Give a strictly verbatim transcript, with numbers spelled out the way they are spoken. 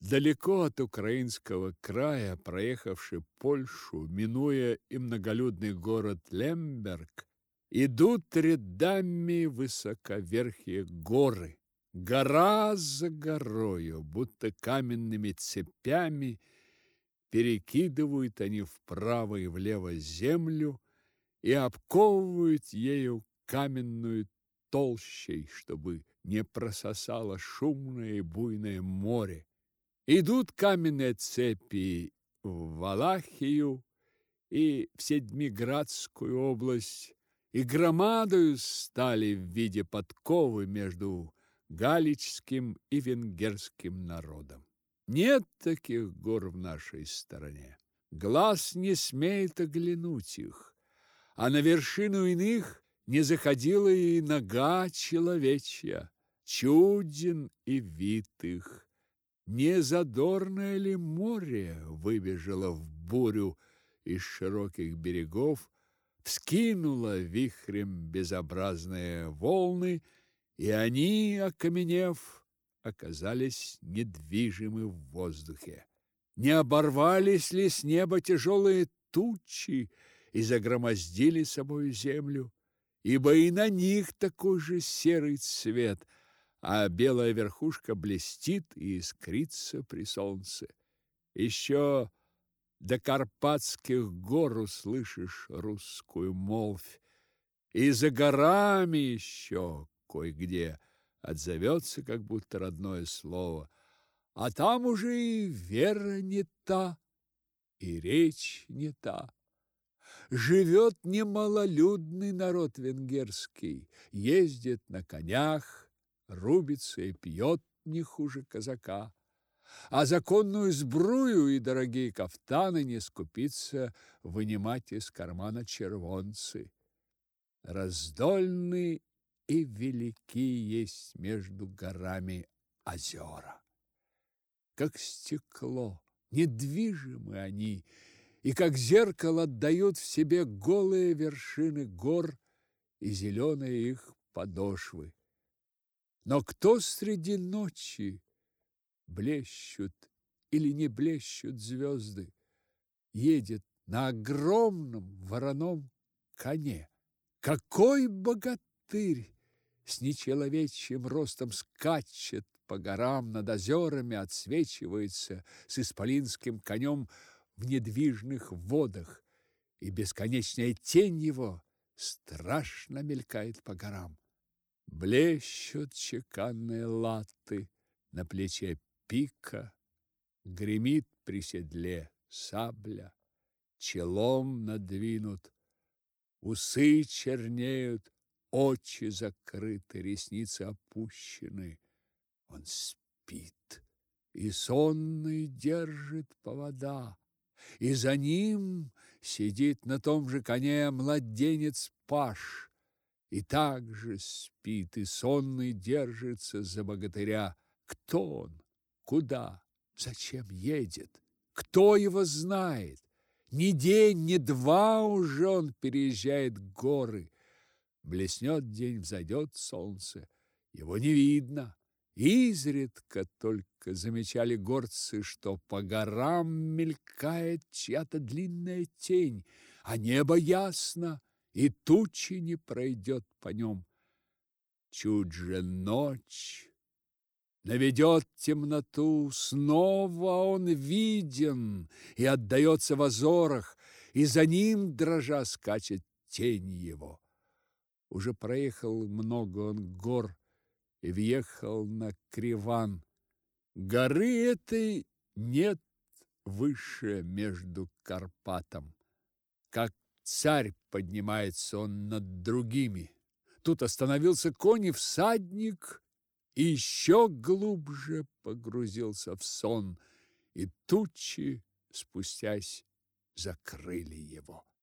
Далеко от украинского края, проехавши Польшу, минуя и многолюдный город Лемберг, идут рядами высоковерхие горы. Гора за горою, будто каменными цепями, перекидывают они вправо и влево землю и обковывают ею каменную толщей, чтобы не прососало шумное и буйное море. Идут каменные цепи в Валахию и в Седмиградскую область, и громадою стали в виде подковы между галичским и венгерским народом. Нет таких гор в нашей стороне. Глаз не смеет оглянуть их, а на вершину иных не заходила и нога человечья. Чуден и вид их. Не задорное ли море выбежало в бурю из широких берегов, вскинуло вихрем безобразные волны, и они, окаменев, оказались недвижимы в воздухе. Не оборвались ли с неба тяжелые тучи и загромоздили собою землю? Ибо и на них такой же серый цвет, а белая верхушка блестит и искрится при солнце. Еще до Карпатских гор услышишь русскую молвь, и за горами еще кое-где отзовется как будто родное слово, а там уже и вера не та, и речь не та. Живет немалолюдный народ венгерский, ездит на конях, рубится и пьет не хуже казака, а законную сбрую и дорогие кафтаны не скупится вынимать из кармана червонцы. Раздольны и велики есть между горами озера. Как стекло, недвижимы они, и как зеркало отдают в себе голые вершины гор и зеленые их подошвы. Но кто среди ночи блещут или не блещут звезды, едет на огромном вороном коне? Какой богатырь с нечеловечьим ростом скачет по горам над озерами, отсвечивается с исполинским конем в недвижных водах, и бесконечная тень его страшно мелькает по горам. Блещут чеканные латы, на плече пика, гремит при седле сабля, челом надвинут, усы чернеют, очи закрыты, ресницы опущены. Он спит, и сонный держит повода, и за ним сидит на том же коне младенец паж, и также спит, и сонный держится за богатыря. Кто он? Куда? Зачем едет? Кто его знает? Ни день, ни два уже он переезжает горы. Блеснет день, взойдет солнце, его не видно. Изредка только замечали горцы, что по горам мелькает чья-то длинная тень, а небо ясно, и тучи не пройдет по нем. Чуть же ночь наведет темноту, снова он виден и отдается в озорах, и за ним, дрожа, скачет тень его. Уже проехал много он гор и въехал на Криван. Горы этой нет выше между Карпатом. Как царь поднимается он над другими. Тут остановился конь и всадник, и еще глубже погрузился в сон, и тучи, спустясь, закрыли его.